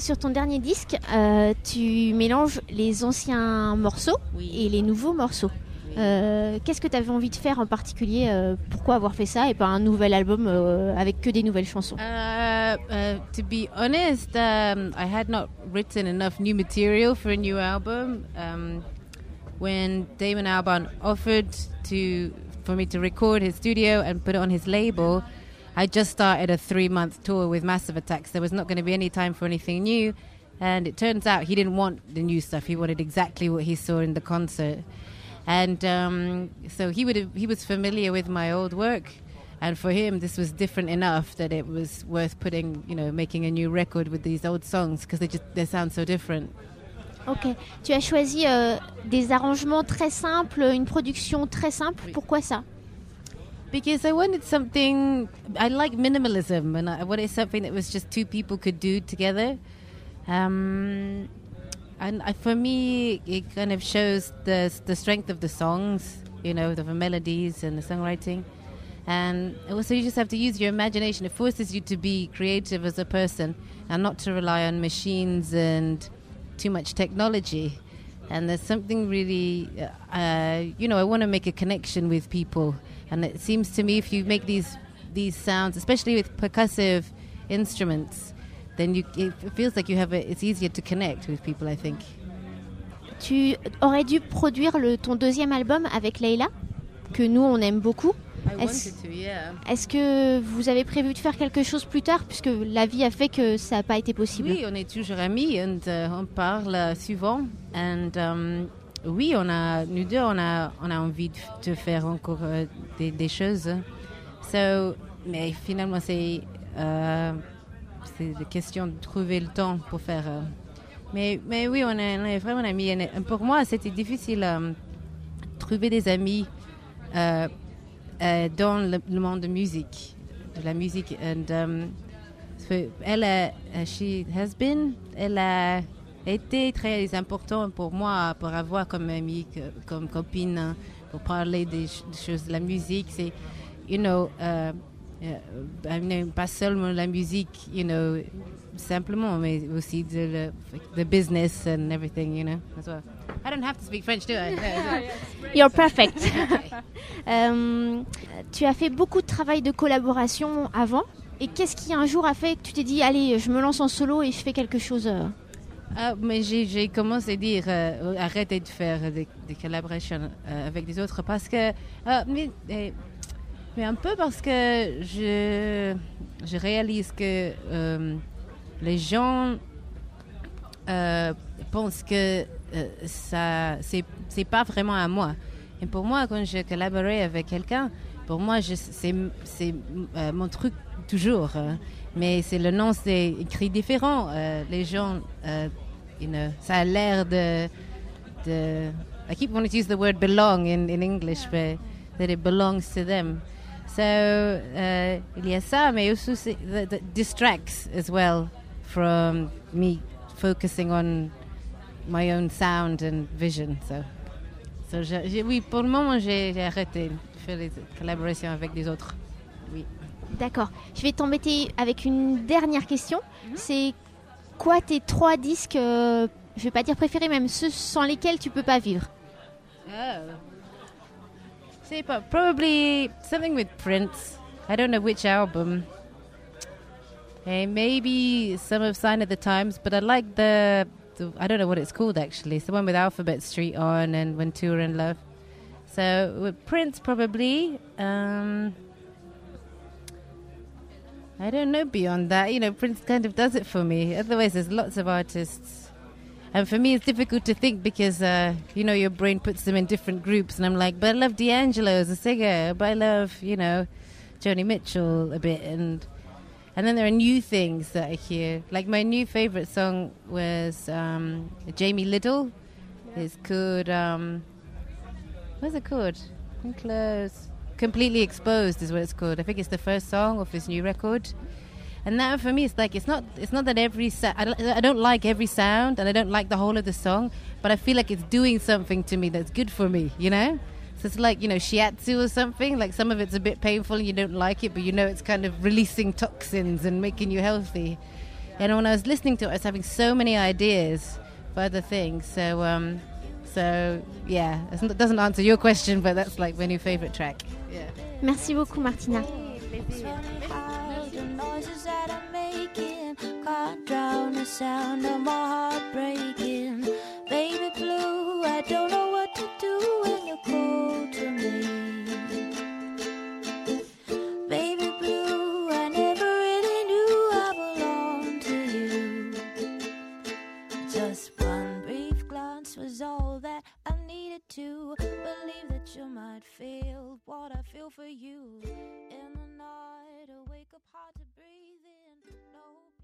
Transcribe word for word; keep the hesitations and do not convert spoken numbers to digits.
Sur ton dernier disque, euh, tu mélanges les anciens morceaux Oui. et les nouveaux morceaux. Oui. Euh, qu'est-ce que tu avais envie de faire en particulier euh, Pourquoi avoir fait ça et pas un nouvel album euh, avec que des nouvelles chansons? Uh, uh, to be honest, um, I had not written enough new material for a new album. Um, when Damon Albarn offered to for me to record his studio and put it on his label, I just started a three-month tour with Massive Attack. There was not going to be any time for anything new. And it turns out he didn't want the new stuff. He wanted exactly what he saw in the concert. And um, so he would he was familiar with my old work. And for him, this was different enough that it was worth putting, you know, making a new record with these old songs because they just they sound so different. Ok. Tu as choisi euh, des arrangements très simples, une production très simple. Oui. Pourquoi ça? Because I wanted something, I like minimalism, and I wanted something that was just two people could do together. Um, and I, for me, it kind of shows the the strength of the songs, you know, the melodies and the songwriting. And also you just have to use your imagination. It forces you to be creative as a person and not to rely on machines and too much technology. And there's something really, uh, you know, I want to make a connection with people. And it seems to me if you make these these sounds, especially with percussive instruments, then you it feels like you have a, it's easier to connect with people, I think. Tu aurais dû produire le, ton deuxième album avec Leila, que nous on aime beaucoup. I Est-ce, wanted to, yeah. est-ce que vous avez prévu de faire quelque chose plus tard, puisque la vie a fait que ça n'a pas été possible? Oui, on est toujours amis et uh, on parle uh, souvent. And um, oui, on a, nous deux, on a, on a envie de, de faire encore uh, des, des choses. So, mais finalement, c'est, uh, c'est une question de trouver le temps pour faire. Uh, mais, mais oui, on est, on est vraiment amis. Et pour moi, c'était difficile um, de trouver des amis uh, uh, dans le, le monde de musique, de la musique. And, um, elle, a, she has been, elle a été très important pour moi, pour avoir comme amie, comme copine, pour parler des, des choses de la musique. C'est, you know, uh, uh, pas seulement la musique, you know, simplement, mais aussi de the business and everything, you know, as well. I don't have to speak French, do I? No. You're perfect. euh, tu as fait beaucoup de travail de collaboration avant. Et qu'est-ce qui un jour a fait que tu t'es dit, allez, je me lance en solo et je fais quelque chose euh... Ah, mais j'ai, j'ai commencé à dire, euh, arrêtez de faire des, des collaborations euh, avec des autres parce que, euh, mais, mais un peu parce que je, je réalise que euh, les gens euh, pensent que euh, ça, c'est, c'est pas vraiment à moi. Et pour moi, quand je collaborais avec quelqu'un, pour moi, je, c'est, c'est euh, mon truc toujours. Euh, mais c'est le nom, c'est écrit différent. Euh, les gens, euh, you know, ça a l'air de, de... I keep wanting to use the word belong in, in English, but that it belongs to them. So, uh, il y a ça, mais aussi that, that distracts as well from me focusing on my own sound and vision. So, so j'ai, j'ai, oui, pour le moment, j'ai, j'ai arrêté de faire des collaborations avec des autres. Oui. D'accord. Je vais t'embêter avec une dernière question. Mm-hmm. C'est quoi tes trois disques, euh, je vais pas dire préférés, même ceux sans lesquels tu peux pas vivre? Oh. See, but probably something with Prince. I don't know which album. And maybe some of Sign of the Times, but I like the, the I don't know what it's called actually. It's the one with Alphabet Street on and When Two Are in Love. So with Prince probably. Um, I don't know beyond that. You know, Prince kind of does it for me. Otherwise, there's lots of artists. And for me, it's difficult to think because, uh, you know, your brain puts them in different groups. And I'm like, but I love D'Angelo as a singer. But I love, you know, Joni Mitchell a bit. And and then there are new things that I hear. Like my new favorite song was um, Jamie Liddell. Yeah. It's called, um, what's it called? I'm close. Completely Exposed is what it's called. I think it's the first song of his new record. And that for me, it's like, it's not it's not that every sa- I, don't, I don't like every sound and I don't like the whole of the song, but I feel like it's doing something to me that's good for me, you know? So it's like, you know, shiatsu or something, like some of it's a bit painful and you don't like it, but you know it's kind of releasing toxins and making you healthy. And when I was listening to it, I was having so many ideas for other things. So, um, so yeah, it doesn't answer your question, but that's like my new favorite track. Yeah. Merci beaucoup, Martina. Can't drown the sound of my heart breaking. Baby blue, I don't know what to do when you're cold to me. Baby blue, I never really knew I belonged to you. Just one brief glance was all that I needed to believe that you might feel what I feel for you. In the night, I wake up hard to breathe in. No